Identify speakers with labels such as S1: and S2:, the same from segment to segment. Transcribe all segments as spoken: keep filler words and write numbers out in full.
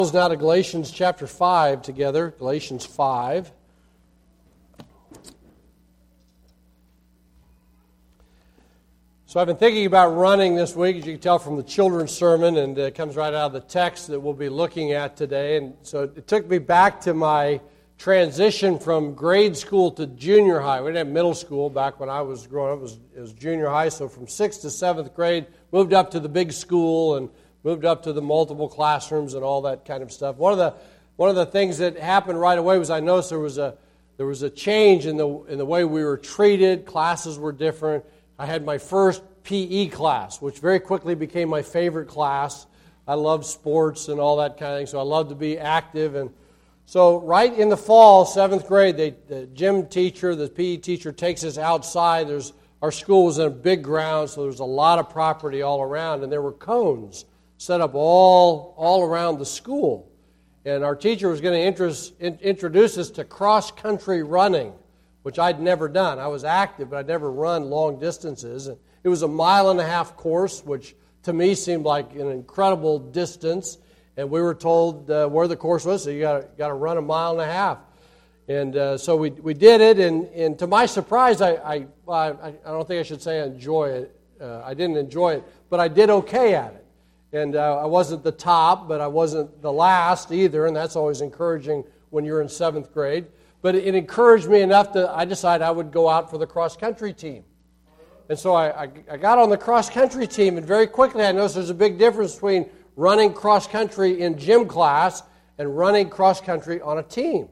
S1: Now to Galatians chapter five together, Galatians five. So I've been thinking about running this week, as you can tell from the children's sermon, and it comes right out of the text that we'll be looking at today. And so it took me back to my transition from grade school to junior high. We didn't have middle school back when I was growing up. It was, it was junior high, so from sixth to seventh grade, moved up to the big school and moved up to the multiple classrooms and all that kind of stuff. One of the one of the things that happened right away was I noticed there was a there was a change in the in the way we were treated. Classes were different. I had my first P E class, which very quickly became my favorite class. I loved sports and all that kind of thing, so I loved to be active. And so right in the fall, seventh grade, they, the gym teacher, the P E teacher takes us outside. There's our school was in a big ground, so there was a lot of property all around, and there were cones set up all, all around the school. And our teacher was going to interest, in, introduce us to cross-country running, which I'd never done. I was active, but I'd never run long distances. And it was a mile and a half course, which to me seemed like an incredible distance. And we were told uh, where the course was, so you got got to run a mile and a half. And uh, so we we did it, and, and to my surprise, I I, I I don't think I should say I enjoy it. Uh, I didn't enjoy it, but I did okay at it. And uh, I wasn't the top, but I wasn't the last either, and that's always encouraging when you're in seventh grade. But it encouraged me enough that I decided I would go out for the cross-country team. And so I, I, I got on the cross-country team, and very quickly I noticed there's a big difference between running cross-country in gym class and running cross-country on a team.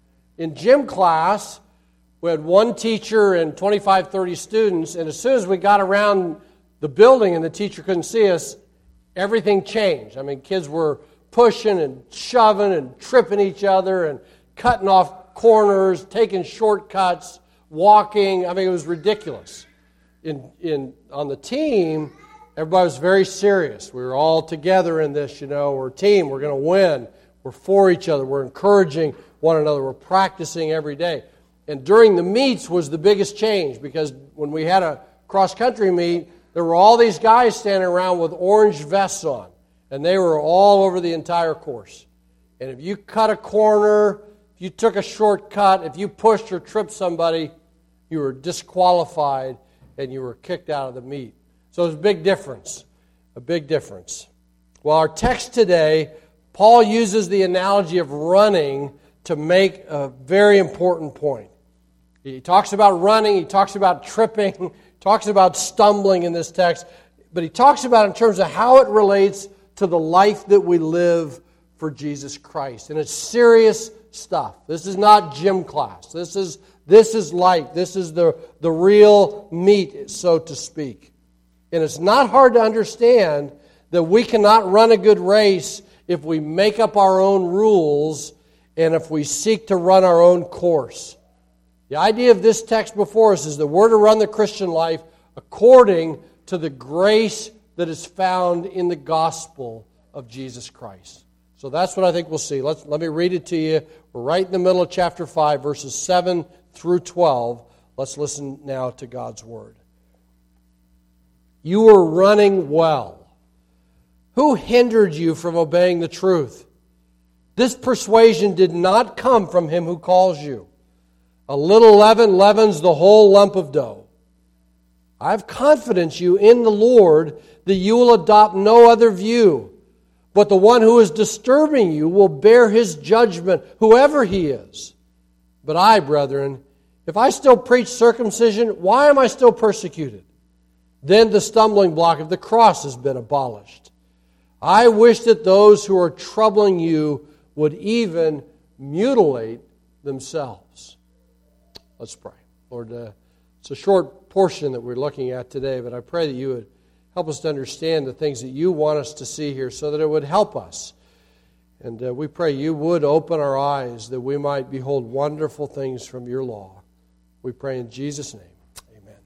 S1: In gym class, we had one teacher and twenty-five, thirty students, and as soon as we got around the building and the teacher couldn't see us, everything changed. I mean, kids were pushing and shoving and tripping each other and cutting off corners, taking shortcuts, walking. I mean, it was ridiculous. In in on the team, everybody was very serious. We were all together in this, you know. We're a team. We're going to win. We're for each other. We're encouraging one another. We're practicing every day. And during the meets was the biggest change, because when we had a cross-country meet, there were all these guys standing around with orange vests on, and they were all over the entire course. And if you cut a corner, if you took a shortcut, if you pushed or tripped somebody, you were disqualified and you were kicked out of the meet. So it was a big difference, a big difference. Well, our text today, Paul uses the analogy of running to make a very important point. He talks about running, he talks about tripping, talks about stumbling in this text, but he talks about it in terms of how it relates to the life that we live for Jesus Christ. And it's serious stuff. This is not gym class. This is this is life. This is the, the real meat, so to speak. And it's not hard to understand that we cannot run a good race if we make up our own rules and if we seek to run our own course. The idea of this text before us is that we're to run the Christian life according to the grace that is found in the gospel of Jesus Christ. So that's what I think we'll see. Let's, let me read it to you. We're right in the middle of chapter five, verses seven through twelve. Let's listen now to God's word. You were running well. Who hindered you from obeying the truth? This persuasion did not come from him who calls you. A little leaven leavens the whole lump of dough. I have confidence you in the Lord that you will adopt no other view, but the one who is disturbing you will bear his judgment, whoever he is. But I, brethren, if I still preach circumcision, why am I still persecuted? Then the stumbling block of the cross has been abolished. I wish that those who are troubling you would even mutilate themselves. Let's pray. Lord, uh, it's a short portion that we're looking at today, but I pray that you would help us to understand the things that you want us to see here so that it would help us. And uh, we pray you would open our eyes that we might behold wonderful things from your law. We pray in Jesus' name. Amen.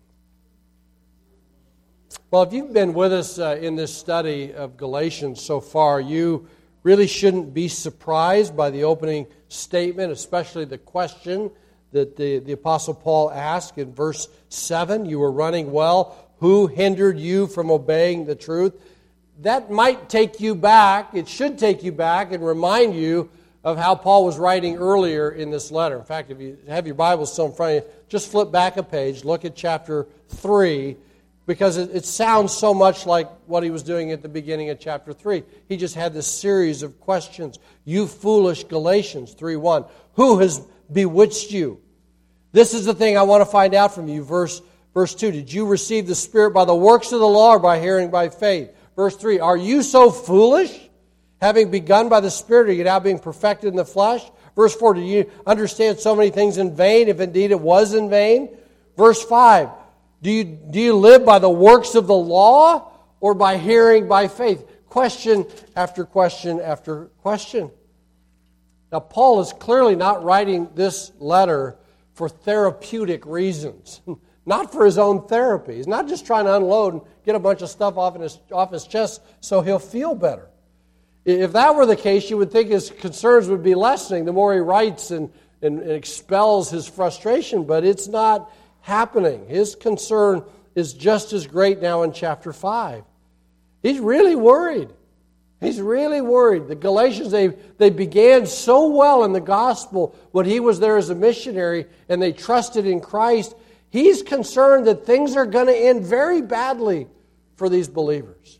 S1: Well, if you've been with us uh, in this study of Galatians so far, you really shouldn't be surprised by the opening statement, especially the question that the, the Apostle Paul asked in verse seven. You were running well. Who hindered you from obeying the truth? that might take you back, it should take you back and remind you of how Paul was writing earlier in this letter. In fact, if you have your Bible still in front of you, just flip back a page, look at chapter three, because it, it sounds so much like what he was doing at the beginning of chapter three. He just had this series of questions. You foolish Galatians, three one. Who has bewitched you? This is the thing I want to find out from you. Verse, verse two, did you receive the Spirit by the works of the law or by hearing by faith? Verse three, are you so foolish? Having begun by the Spirit, are you now being perfected in the flesh? Verse four, do you understand so many things in vain, if indeed it was in vain? Verse five, do you, do you live by the works of the law or by hearing by faith? Question after question after question. Now, Paul is clearly not writing this letter for therapeutic reasons, not for his own therapy. He's not just trying to unload and get a bunch of stuff off, in his, off his chest so he'll feel better. If that were the case, you would think his concerns would be lessening the more he writes and, and, and expels his frustration, but it's not happening. His concern is just as great now in chapter five. He's really worried. He's really worried. The Galatians, they, they began so well in the gospel when he was there as a missionary and they trusted in Christ. He's concerned that things are going to end very badly for these believers.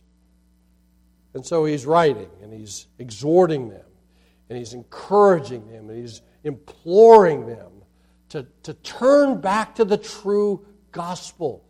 S1: And so he's writing, and he's exhorting them, and he's encouraging them, and he's imploring them to, to turn back to the true gospel.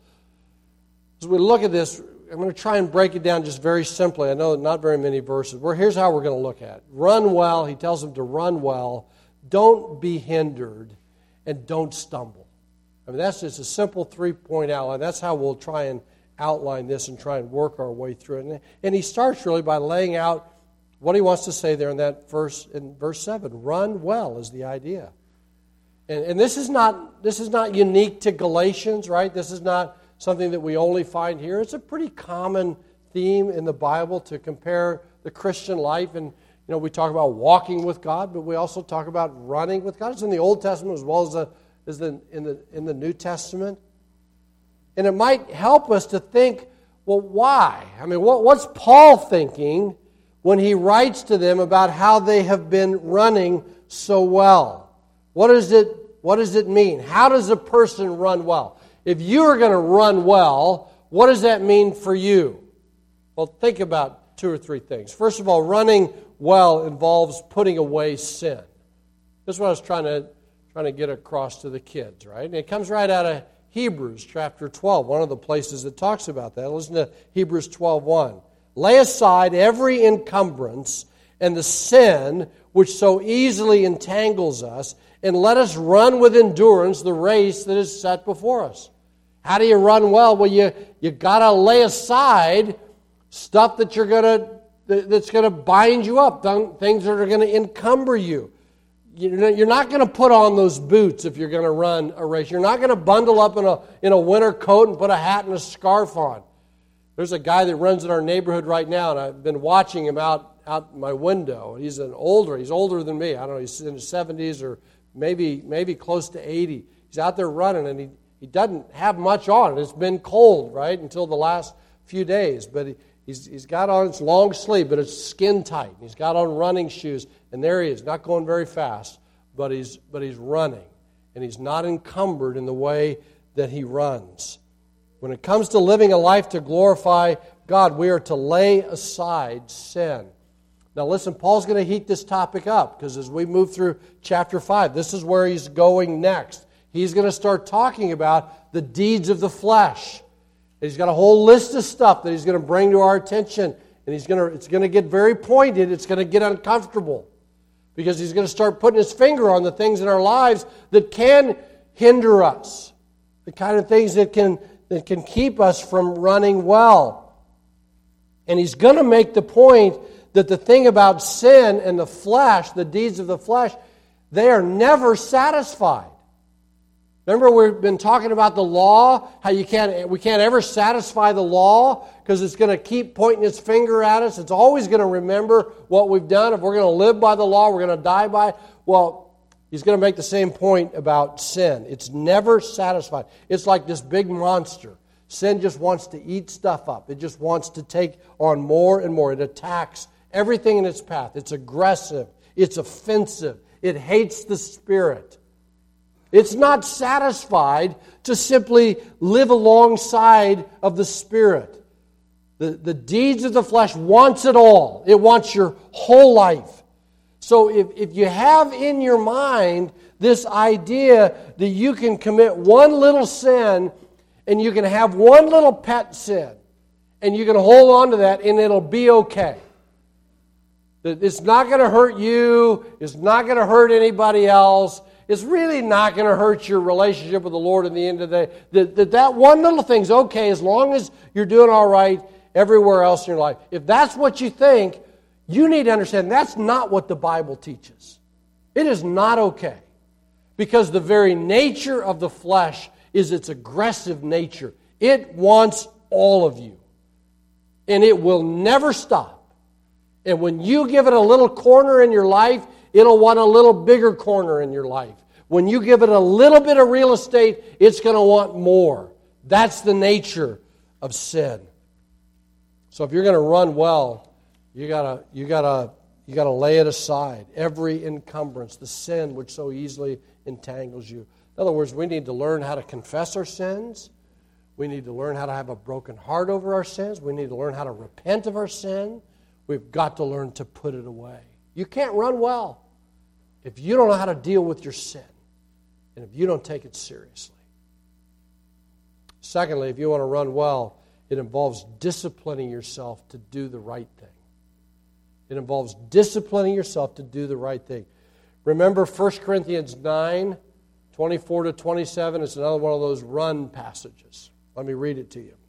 S1: As we look at this, I'm going to try and break it down just very simply. I know not very many verses. Well, here's how we're going to look at it. Run well. He tells them to run well. Don't be hindered, and don't stumble. I mean, that's just a simple three-point outline. That's how we'll try and outline this and try and work our way through it. And he starts really by laying out what he wants to say there in that verse, in verse seven. Run well is the idea. And, and this is not this is not unique to Galatians, right? This is not something that we only find here. It's a pretty common theme in the Bible to compare the Christian life. And, you know, we talk about walking with God, but we also talk about running with God. It's in the Old Testament as well as, the, as the, in, the, in the New Testament. And it might help us to think, well, why? I mean, what, what's Paul thinking when he writes to them about how they have been running so well? What is it, what does it mean? How does a person run well? If you are going to run well, what does that mean for you? Well, think about two or three things. First of all, running well involves putting away sin. This is what I was trying to, trying to get across to the kids, right? And it comes right out of Hebrews chapter twelve, one of the places that talks about that. Listen to Hebrews twelve one. Lay aside every encumbrance and the sin which so easily entangles us, and let us run with endurance the race that is set before us. How do you run well? Well, you you got to lay aside stuff that you're gonna that's going to bind you up, things that are going to encumber you. You're not going to put on those boots if you're going to run a race. You're not going to bundle up in a in a winter coat and put a hat and a scarf on. There's a guy that runs in our neighborhood right now, and I've been watching him out out my window. He's an older. He's older than me. I don't know. He's in his seventies or maybe maybe close to eighty. He's out there running, and he, he doesn't have much on. It's been cold, right, until the last few days. But he, he's he's got on his long sleeve, but it's skin tight. He's got on running shoes, and there he is, not going very fast, but he's but he's running, and he's not encumbered in the way that he runs. When it comes to living a life to glorify God, we are to lay aside sin. Now listen, Paul's going to heat this topic up, because as we move through chapter five, this is where he's going next. He's going to start talking about the deeds of the flesh. He's got a whole list of stuff that he's going to bring to our attention, and he's going to it's going to get very pointed. It's going to get uncomfortable, because he's going to start putting his finger on the things in our lives that can hinder us, the kind of things that can that can keep us from running well. And he's going to make the point that the thing about sin and the flesh, the deeds of the flesh, they are never satisfied. Remember, we've been talking about the law, how you can't we can't ever satisfy the law because it's going to keep pointing its finger at us. It's always going to remember what we've done. If we're going to live by the law, we're going to die by it. Well, he's going to make the same point about sin. It's never satisfied. It's like this big monster Sin just wants to eat stuff up. It just wants to take on more and more. It attacks everything in its path. It's aggressive. It's offensive. It hates the Spirit. It's not satisfied to simply live alongside of the Spirit. The, the deeds of the flesh wants it all. It wants your whole life. So if, if you have in your mind this idea that you can commit one little sin and you can have one little pet sin and you can hold on to that and it'll be okay. That it's not going to hurt you. It's not going to hurt anybody else. It's really not going to hurt your relationship with the Lord at the end of the day. That, that that one little thing's okay as long as you're doing all right everywhere else in your life. If that's what you think, you need to understand that's not what the Bible teaches. It is not okay. Because the very nature of the flesh is its aggressive nature. It wants all of you. And it will never stop. And when you give it a little corner in your life, it'll want a little bigger corner in your life. When you give it a little bit of real estate, it's going to want more. That's the nature of sin. So if you're going to run well, you gotta you gotta you gotta lay it aside. Every encumbrance, the sin which so easily entangles you. In other words, we need to learn how to confess our sins. We need to learn how to have a broken heart over our sins. We need to learn how to repent of our sin. We've got to learn to put it away. You can't run well if you don't know how to deal with your sin and if you don't take it seriously. Secondly, if you want to run well, it involves disciplining yourself to do the right thing. It involves disciplining yourself to do the right thing. Remember First Corinthians nine, twenty-four to twenty-seven. It's another one of those run passages. Let me read it to you.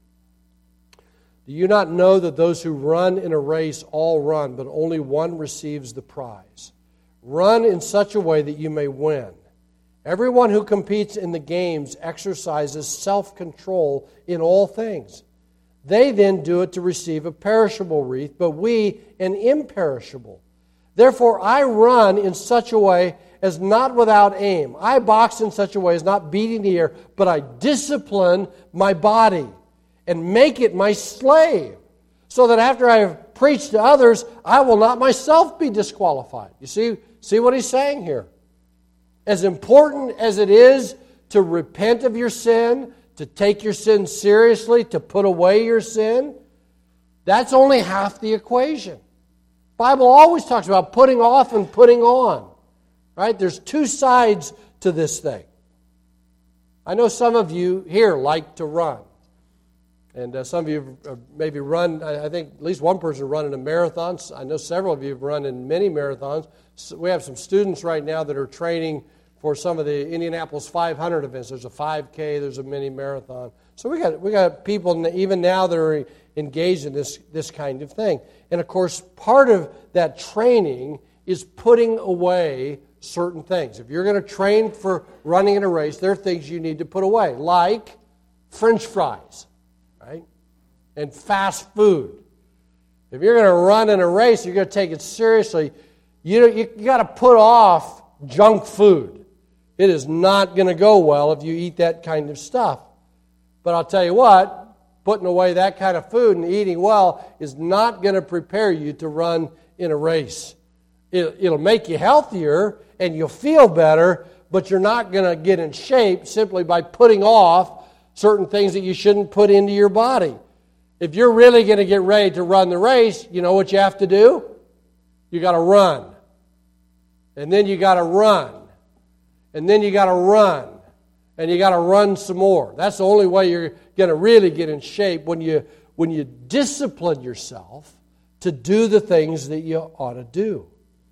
S1: Do you not know that those who run in a race all run, but only one receives the prize? Run in such a way that you may win. Everyone who competes in the games exercises self-control in all things. They then do it to receive a perishable wreath, but we an imperishable. Therefore I run in such a way as not without aim. I box in such a way as not beating the air, but I discipline my body and make it my slave, so that after I have preached to others, I will not myself be disqualified. You see, see what he's saying here? As important as it is to repent of your sin, to take your sin seriously, to put away your sin, that's only half the equation. The Bible always talks about putting off and putting on. Right? There's two sides to this thing. I know some of you here like to run. And uh, some of you have maybe run, I think at least one person running a marathon. I know several of you have run in many marathons. So we have some students right now that are training for some of the Indianapolis five hundred events. There's a five K, there's a mini marathon. So we got we got people even now that are engaged in this, this kind of thing. And of course, part of that training is putting away certain things. If you're going to train for running in a race, there are things you need to put away, like French fries. Right? And fast food. If you're going to run in a race, you're going to take it seriously, you you, you got to put off junk food. It is not going to go well if you eat that kind of stuff. But I'll tell you what, putting away that kind of food and eating well is not going to prepare you to run in a race. It, it'll make you healthier and you'll feel better, but you're not going to get in shape simply by putting off certain things that you shouldn't put into your body. If you're really going to get ready to run the race, you know what you have to do? You got to run. And then you got to run. And then you got to run. And you got to run some more. That's the only way you're going to really get in shape, when you when you discipline yourself to do the things that you ought to do.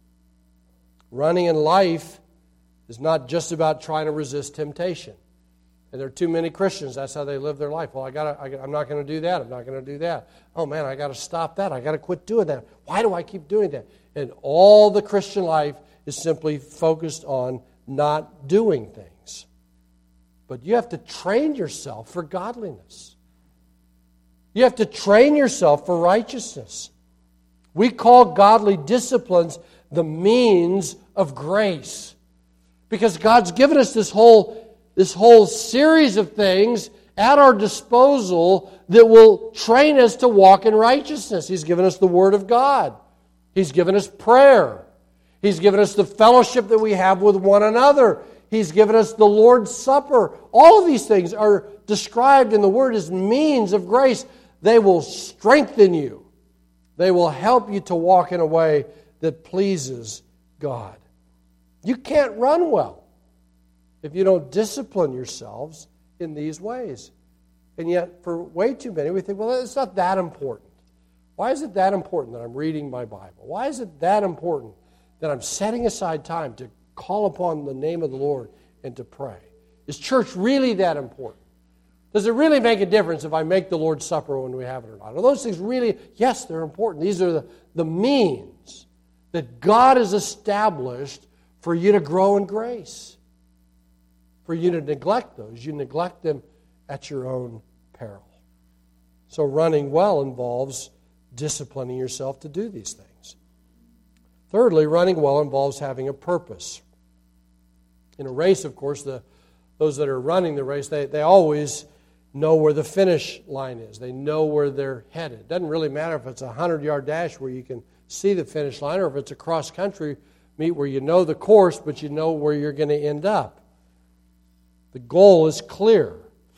S1: Running in life is not just about trying to resist temptation. And there are too many Christians, that's how they live their life. Well, I gotta, I, I'm not going to do that. I'm not going to do that. Oh, man, I got to stop that. I got to quit doing that. Why do I keep doing that? And all the Christian life is simply focused on not doing things. But you have to train yourself for godliness. You have to train yourself for righteousness. We call godly disciplines the means of grace. Because God's given us this whole This whole series of things at our disposal that will train us to walk in righteousness. He's given us the Word of God. He's given us prayer. He's given us the fellowship that we have with one another. He's given us the Lord's Supper. All of these things are described in the Word as means of grace. They will strengthen you. They will help you to walk in a way that pleases God. You can't run well if you don't discipline yourselves in these ways. And yet, for way too many, we think, well, it's not that important. Why is it that important that I'm reading my Bible? Why is it that important that I'm setting aside time to call upon the name of the Lord and to pray? Is church really that important? Does it really make a difference if I make the Lord's Supper when we have it or not? Are those things really, yes, they're important. These are the, the means that God has established for you to grow in grace. For you to neglect those, you neglect them at your own peril. So running well involves disciplining yourself to do these things. Thirdly, running well involves having a purpose. In a race, of course, the those that are running the race, they, they always know where the finish line is. They know where they're headed. It doesn't really matter if it's a hundred-yard dash where you can see the finish line or if it's a cross-country meet where you know the course, but you know where you're going to end up. The goal is clear.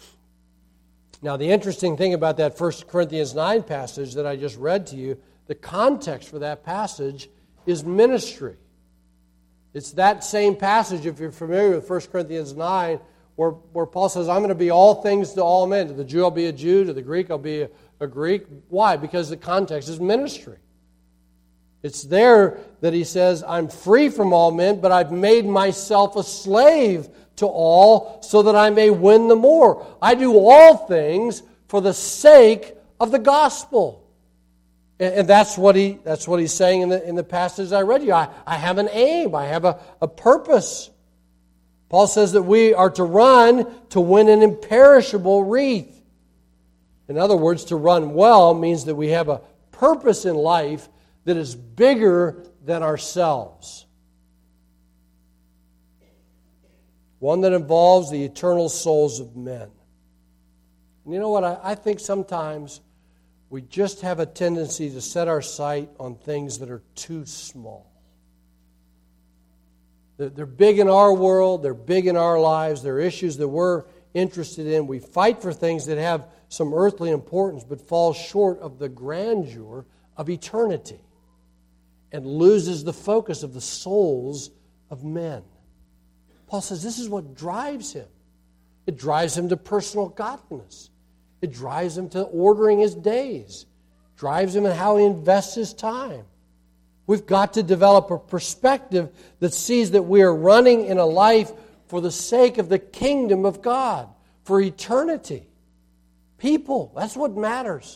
S1: Now, the interesting thing about that First Corinthians nine passage that I just read to you, the context for that passage is ministry. It's that same passage, if you're familiar with First Corinthians nine, where, where Paul says, I'm going to be all things to all men. To the Jew, I'll be a Jew. To the Greek, I'll be a, a Greek. Why? Because the context is ministry. It's there that he says, I'm free from all men, but I've made myself a slave to all so that I may win the more. I do all things for the sake of the gospel. And, and that's what he that's what he's saying in the in the passage I read you. I, I have an aim. I have a, a purpose. Paul says that we are to run to win an imperishable wreath. In other words, to run well means that we have a purpose in life that is bigger than ourselves. One that involves the eternal souls of men. And you know what? I, I think sometimes we just have a tendency to set our sight on things that are too small. They're, they're big in our world. They're big in our lives. They're issues that we're interested in. We fight for things that have some earthly importance but fall short of the grandeur of eternity and loses the focus of the souls of men. Paul says this is what drives him. It drives him to personal godliness. It drives him to ordering his days. It drives him in how he invests his time. We've got to develop a perspective that sees that we are running in a life for the sake of the kingdom of God, for eternity. People, that's what matters.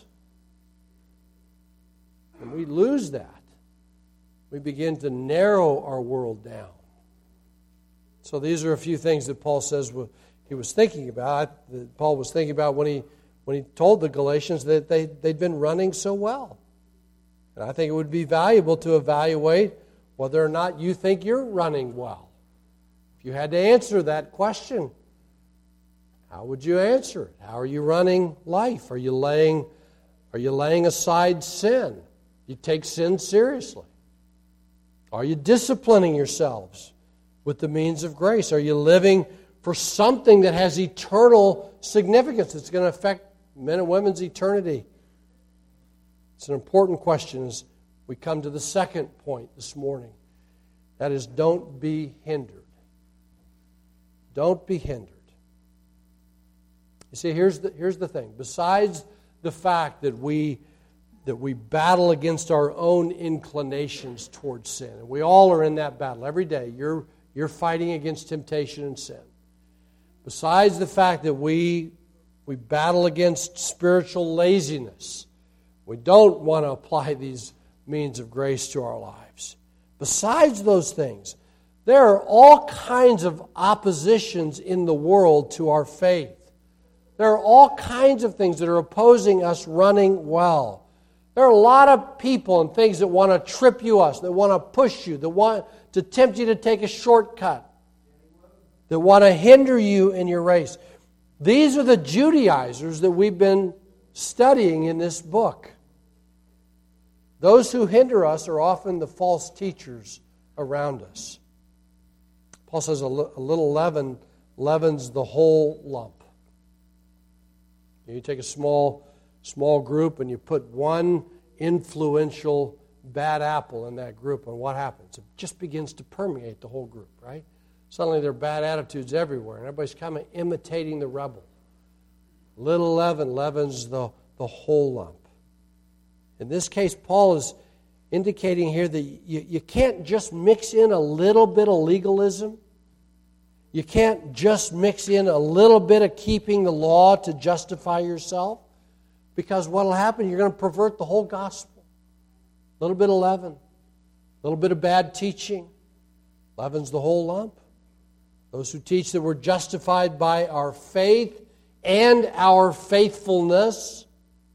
S1: And we lose that. We begin to narrow our world down. So these are a few things that Paul says he was thinking about, that Paul was thinking about when he when he told the Galatians that they, they'd been running so well. And I think it would be valuable to evaluate whether or not you think you're running well. If you had to answer that question, how would you answer it? How are you running life? Are you laying, are you laying aside sin? You take sin seriously. Are you disciplining yourselves with the means of grace? Are you living for something that has eternal significance that's going to affect men and women's eternity? It's an important question as we come to the second point this morning. That is, don't be hindered. Don't be hindered. You see, here's the, here's the thing. Besides the fact that we that we battle against our own inclinations towards sin, and we all are in that battle every day. You're You're fighting against temptation and sin. Besides the fact that we, we battle against spiritual laziness, we don't want to apply these means of grace to our lives. Besides those things, there are all kinds of oppositions in the world to our faith. There are all kinds of things that are opposing us running well. There are a lot of people and things that want to trip you up, that want to push you, that want to tempt you to take a shortcut, that want to hinder you in your race. These are the Judaizers that we've been studying in this book. Those who hinder us are often the false teachers around us. Paul says a little leaven leavens the whole lump. You take a small, small group and you put one influential bad apple in that group, and what happens? It just begins to permeate the whole group, right? Suddenly there are bad attitudes everywhere, and everybody's kind of imitating the rebel. Little leaven leavens the, the whole lump. In this case, Paul is indicating here that you, you can't just mix in a little bit of legalism. You can't just mix in a little bit of keeping the law to justify yourself, because what will happen, you're going to pervert the whole gospel. A little bit of leaven, a little bit of bad teaching, leavens the whole lump. Those who teach that we're justified by our faith and our faithfulness,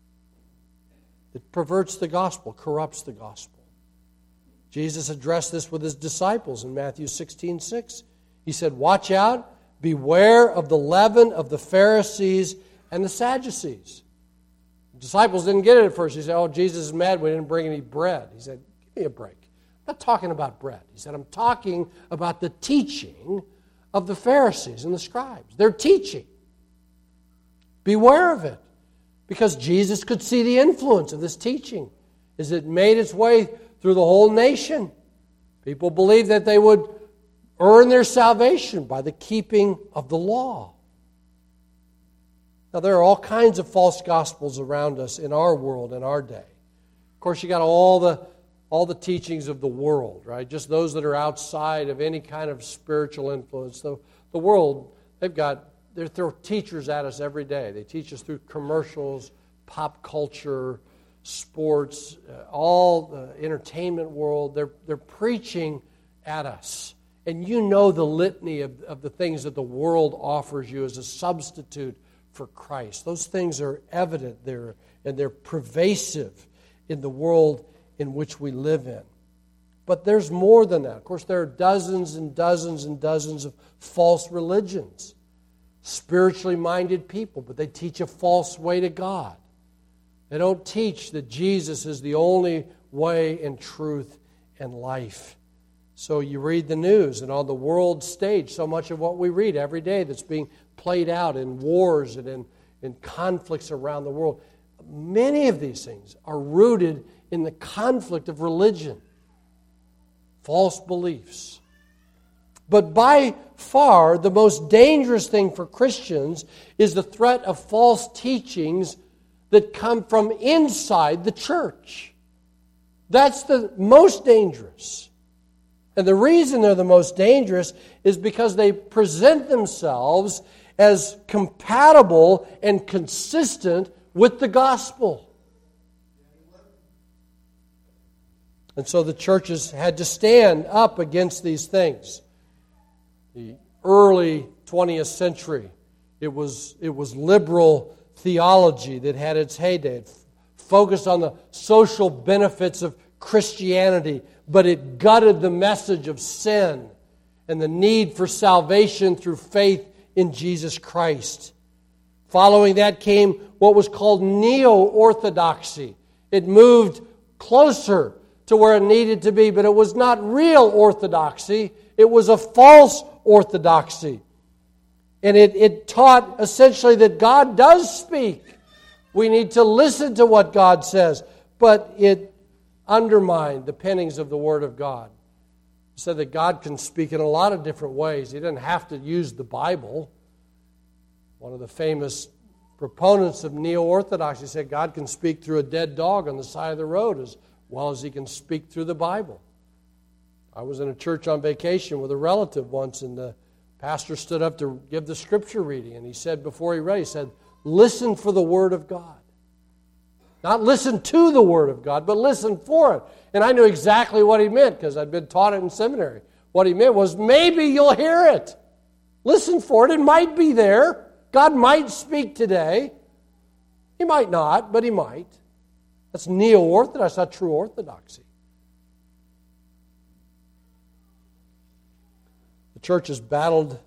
S1: it perverts the gospel, corrupts the gospel. Jesus addressed this with his disciples in Matthew sixteen six. He said, "Watch out, beware of the leaven of the Pharisees and the Sadducees." The disciples didn't get it at first. He said, "Oh, Jesus is mad we didn't bring any bread." He said, "Give me a break. I'm not talking about bread." He said, "I'm talking about the teaching of the Pharisees and the scribes. They're teaching. Beware of it." Because Jesus could see the influence of this teaching as it made its way through the whole nation. People believed that they would earn their salvation by the keeping of the law. Now, there are all kinds of false gospels around us in our world, in our day. Of course, you got all the all the teachings of the world, right? Just those that are outside of any kind of spiritual influence. The, the world, they've got, they throw teachers at us every day. They teach us through commercials, pop culture, sports, uh, all the entertainment world. They're, they're preaching at us. And you know the litany of, of the things that the world offers you as a substitute for Christ. Those things are evident there, and they're pervasive in the world in which we live in. But there's more than that. Of course, there are dozens and dozens and dozens of false religions, spiritually minded people, but they teach a false way to God. They don't teach that Jesus is the only way and truth and life. So you read the news, and on the world stage, so much of what we read every day that's being played out in wars and in, in conflicts around the world, many of these things are rooted in the conflict of religion, false beliefs. But by far, the most dangerous thing for Christians is the threat of false teachings that come from inside the church. That's the most dangerous. And the reason they're the most dangerous is because they present themselves as compatible and consistent with the gospel. And so the churches had to stand up against these things. The early twentieth century, it was, it was liberal theology that had its heyday. It focused on the social benefits of Christianity, but it gutted the message of sin and the need for salvation through faith in Jesus Christ. Following that came what was called neo-orthodoxy. It moved closer to where it needed to be, but it was not real orthodoxy. It was a false orthodoxy. And it, it taught essentially that God does speak. We need to listen to what God says, but it undermined the pennings of the Word of God. It said that God can speak in a lot of different ways. He didn't have to use the Bible. One of the famous proponents of neo-orthodoxy said God can speak through a dead dog on the side of the road as well as he can speak through the Bible. I was in a church on vacation with a relative once, and the pastor stood up to give the scripture reading, and he said before he read, he said, "Listen for the Word of God." Not listen to the Word of God, but listen for it. And I knew exactly what he meant because I'd been taught it in seminary. What he meant was, maybe you'll hear it. Listen for it. It might be there. God might speak today. He might not, but he might. That's neo-orthodox, not true orthodoxy. The church has battled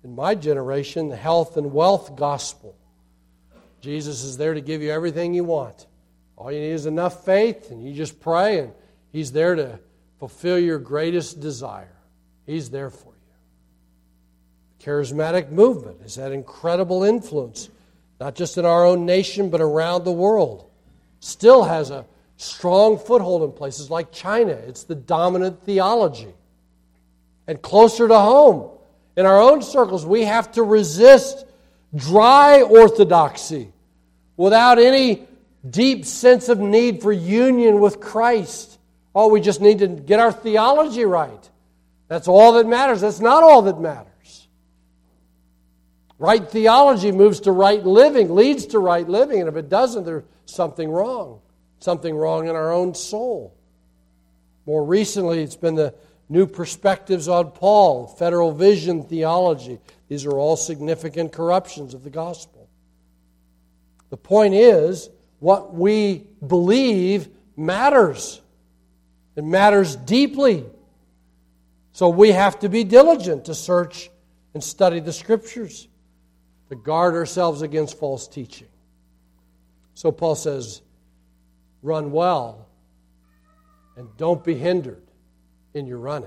S1: in my generation, the health and wealth gospel. Jesus is there to give you everything you want. All you need is enough faith, and you just pray, and He's there to fulfill your greatest desire. He's there for you. The charismatic movement has had incredible influence, not just in our own nation, but around the world. Still has a strong foothold in places like China. It's the dominant theology. And closer to home, in our own circles, we have to resist dry orthodoxy without any deep sense of need for union with Christ. Oh, we just need to get our theology right. That's all that matters. That's not all that matters. Right theology moves to right living, leads to right living, and if it doesn't, there's something wrong. Something wrong in our own soul. More recently, it's been the new perspectives on Paul, federal vision theology. These are all significant corruptions of the gospel. The point is, what we believe matters. It matters deeply. So we have to be diligent to search and study the Scriptures, to guard ourselves against false teaching. So Paul says, run well and don't be hindered in your running.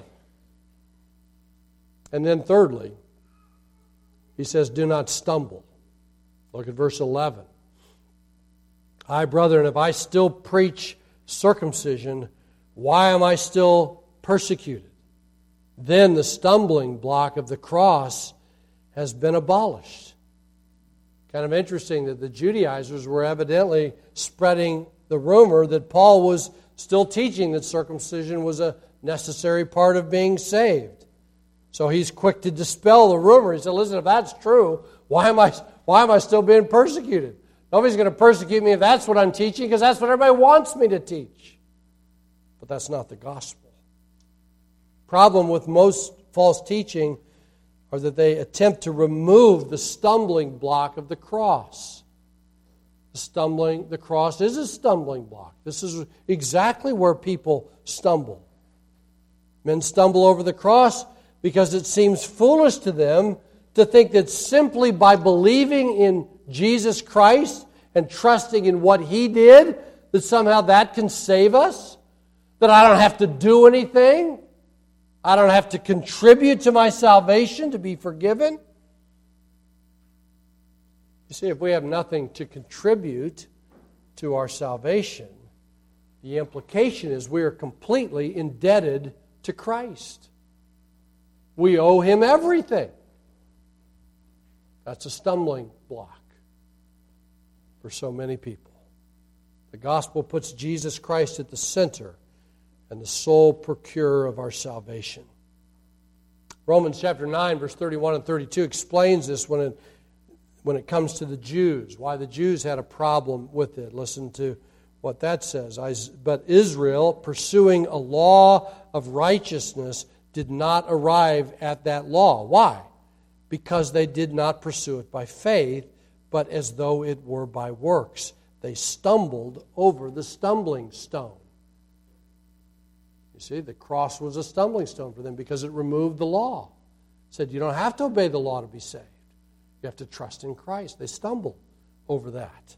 S1: And then thirdly, he says, do not stumble. Look at verse eleven. I, brethren, if I still preach circumcision, why am I still persecuted? Then the stumbling block of the cross has been abolished. Kind of interesting that the Judaizers were evidently spreading the rumor that Paul was still teaching that circumcision was a necessary part of being saved. So he's quick to dispel the rumor. He said, listen, if that's true, why am I, why am I still being persecuted? Nobody's going to persecute me if that's what I'm teaching, because that's what everybody wants me to teach. But that's not the gospel. Problem with most false teaching are that they attempt to remove the stumbling block of the cross. The stumbling, the cross is a stumbling block. This is exactly where people stumble. Men stumble over the cross because it seems foolish to them to think that simply by believing in Jesus Christ and trusting in what He did, that somehow that can save us, that I don't have to do anything, I don't have to contribute to my salvation to be forgiven. You see, if we have nothing to contribute to our salvation, the implication is we are completely indebted to Christ. We owe Him everything. That's a stumbling block for so many people. The gospel puts Jesus Christ at the center and the sole procurer of our salvation. Romans chapter nine, verse thirty-one and thirty-two explains this when it, when it comes to the Jews, why the Jews had a problem with it. Listen to what that says. But Israel, pursuing a law of righteousness, did not arrive at that law. Why? Because they did not pursue it by faith, but as though it were by works. They stumbled over the stumbling stone. You see, the cross was a stumbling stone for them because it removed the law. It said you don't have to obey the law to be saved. You have to trust in Christ. They stumbled over that.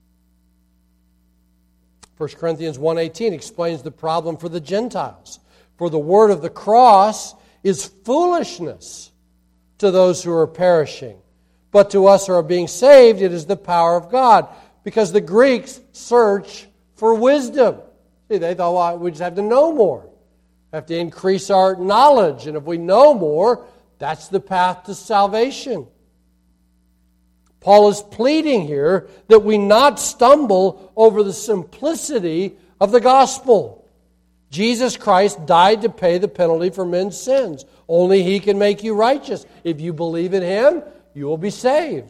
S1: First Corinthians one eighteen explains the problem for the Gentiles. For the word of the cross is foolishness to those who are perishing. But to us who are being saved, it is the power of God. Because the Greeks search for wisdom. See, they thought, well, we just have to know more. We have to increase our knowledge. And if we know more, that's the path to salvation. Paul is pleading here that we not stumble over the simplicity of the gospel. Jesus Christ died to pay the penalty for men's sins. Only He can make you righteous. If you believe in Him, you will be saved.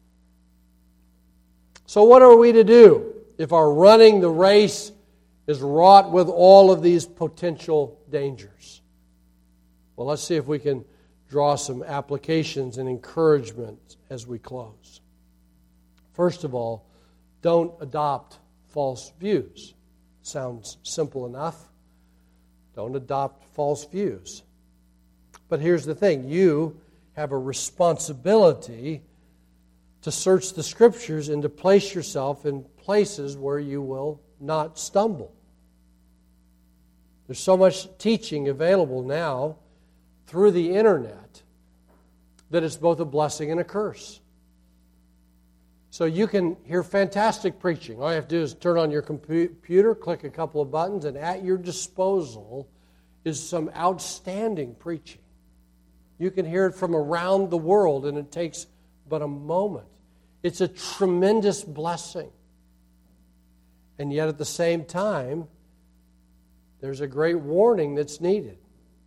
S1: So what are we to do if our running the race is wrought with all of these potential dangers? Well, let's see if we can draw some applications and encouragement as we close. First of all, don't adopt false views. Sounds simple enough. Don't adopt false views. But here's the thing. You have a responsibility to search the Scriptures and to place yourself in places where you will not stumble. There's so much teaching available now through the internet that it's both a blessing and a curse. So you can hear fantastic preaching. All you have to do is turn on your computer, click a couple of buttons, and at your disposal is some outstanding preaching. You can hear it from around the world, and it takes but a moment. It's a tremendous blessing. And yet at the same time, there's a great warning that's needed.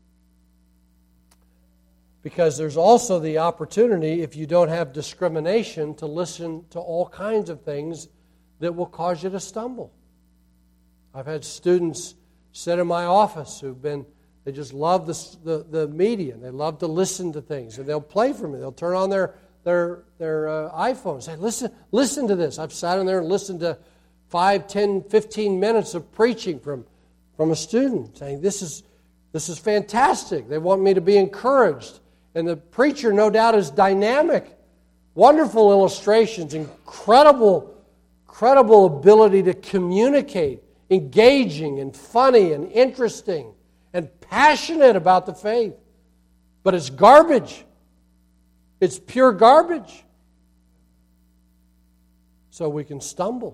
S1: Because there's also the opportunity, if you don't have discrimination, to listen to all kinds of things that will cause you to stumble. I've had students sit in my office who've been, they just love the, the, the media, and they love to listen to things, and they'll play for me. They'll turn on their their their uh, iPhone and say, listen, listen to this. I've sat in there and listened to five, ten, fifteen minutes of preaching from, from a student saying, this is, this is fantastic. They want me to be encouraged. And the preacher, no doubt, is dynamic. Wonderful illustrations, incredible, incredible ability to communicate, engaging and funny and interesting and passionate about the faith. But it's garbage. It's pure garbage. So we can stumble.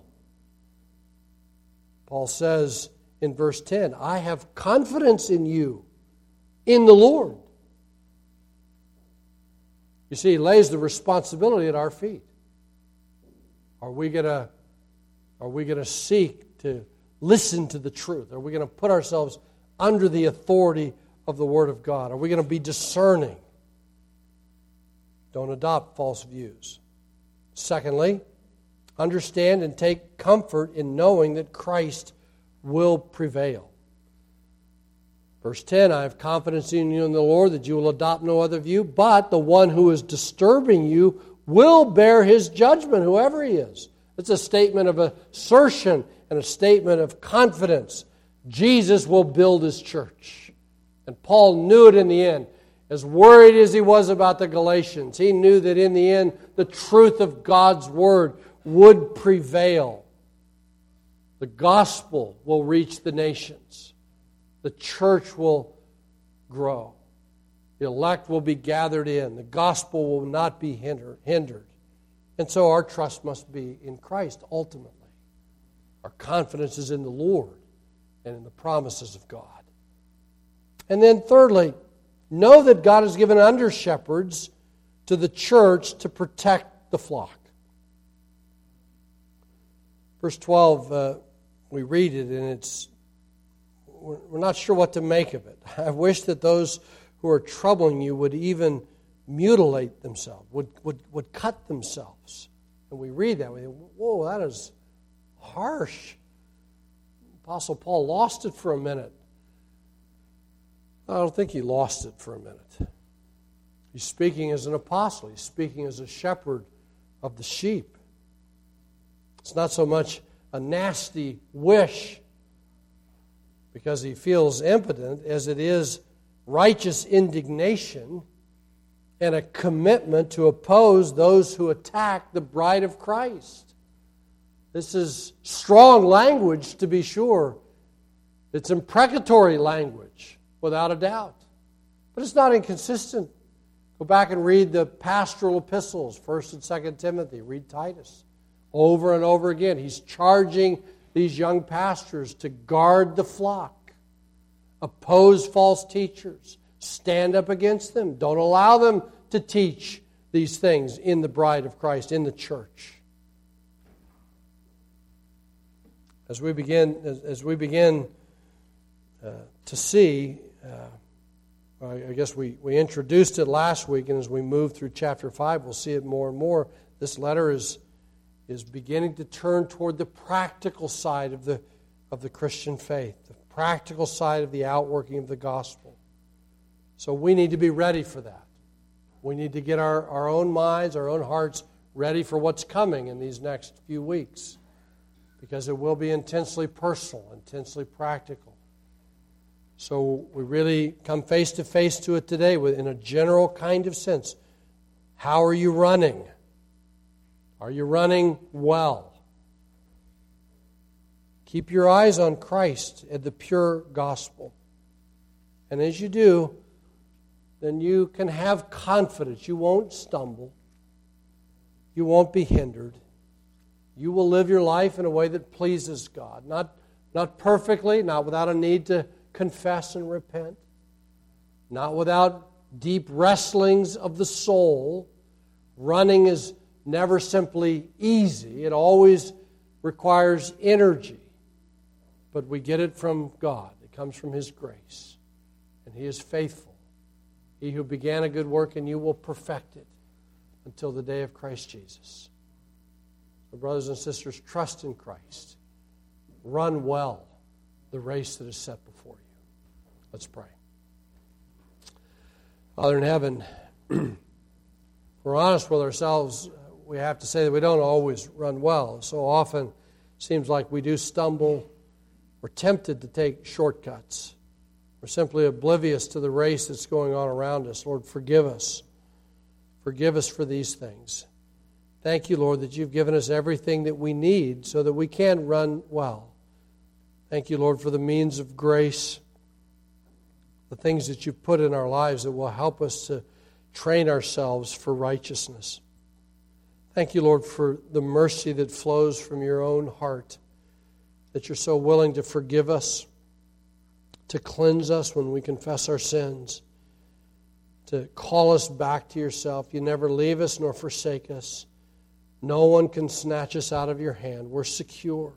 S1: Paul says in verse ten, I have confidence in you, in the Lord. You see, he lays the responsibility at our feet. Are we gonna, are we gonna seek to listen to the truth? Are we gonna put ourselves under the authority of the Word of God? Are we gonna be discerning? Don't adopt false views. Secondly, understand and take comfort in knowing that Christ will prevail. Verse ten, I have confidence in you in the Lord that you will adopt no other view, but the one who is disturbing you will bear his judgment, whoever he is. It's a statement of assertion and a statement of confidence. Jesus will build his church. And Paul knew it in the end. As worried as he was about the Galatians, he knew that in the end the truth of God's Word would prevail. The gospel will reach the nations. The church will grow. The elect will be gathered in. The gospel will not be hindered. And so our trust must be in Christ ultimately. Our confidence is in the Lord and in the promises of God. And then thirdly, know that God has given under-shepherds to the church to protect the flock. Verse twelve, uh, we read it, and it's we're not sure what to make of it. I wish that those who are troubling you would even mutilate themselves, would, would, would cut themselves. And we read that, we think, whoa, that is harsh. Apostle Paul lost it for a minute. I don't think he lost it for a minute. He's speaking as an apostle. He's speaking as a shepherd of the sheep. It's not so much a nasty wish because he feels impotent as it is righteous indignation and a commitment to oppose those who attack the bride of Christ. This is strong language, to be sure. It's imprecatory language, without a doubt. But it's not inconsistent. Go back and read the pastoral epistles, First and Second Timothy. Read Titus. Over and over again, he's charging these young pastors to guard the flock, oppose false teachers, stand up against them. Don't allow them to teach these things in the bride of Christ, in the church. As we begin, as, as we begin uh, to see, uh, I guess we, we introduced it last week, and as we move through chapter five, we'll see it more and more. This letter is is beginning to turn toward the practical side of the of the Christian faith, the practical side of the outworking of the gospel. So we need to be ready for that. We need to get our, our own minds, our own hearts ready for what's coming in these next few weeks, because it will be intensely personal, intensely practical. So we really come face to face to it today with, in a general kind of sense. How are you running? Are you running well? Keep your eyes on Christ and the pure gospel. And as you do, then you can have confidence. You won't stumble. You won't be hindered. You will live your life in a way that pleases God. Not, not perfectly, not without a need to confess and repent. Not without deep wrestlings of the soul. Running is never simply easy. It always requires energy. But we get it from God. It comes from His grace. And He is faithful. He who began a good work in you will perfect it until the day of Christ Jesus. So brothers and sisters, trust in Christ. Run well the race that is set before you. Let's pray. Father in heaven, if we're honest with ourselves, we have to say that we don't always run well. So often it seems like we do stumble. We're tempted to take shortcuts. We're simply oblivious to the race that's going on around us. Lord, forgive us. Forgive us for these things. Thank you, Lord, that you've given us everything that we need so that we can run well. Thank you, Lord, for the means of grace, the things that you've put in our lives that will help us to train ourselves for righteousness. Thank you, Lord, for the mercy that flows from your own heart, that you're so willing to forgive us, to cleanse us when we confess our sins, to call us back to yourself. You never leave us nor forsake us. No one can snatch us out of your hand. We're secure.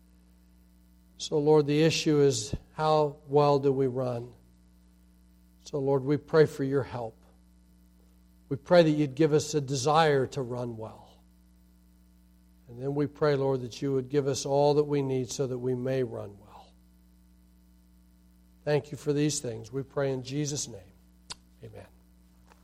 S1: So, Lord, the issue is how well do we run? So, Lord, we pray for your help. We pray that you'd give us a desire to run well. And then we pray, Lord, that you would give us all that we need so that we may run well. Thank you for these things. We pray in Jesus' name. Amen.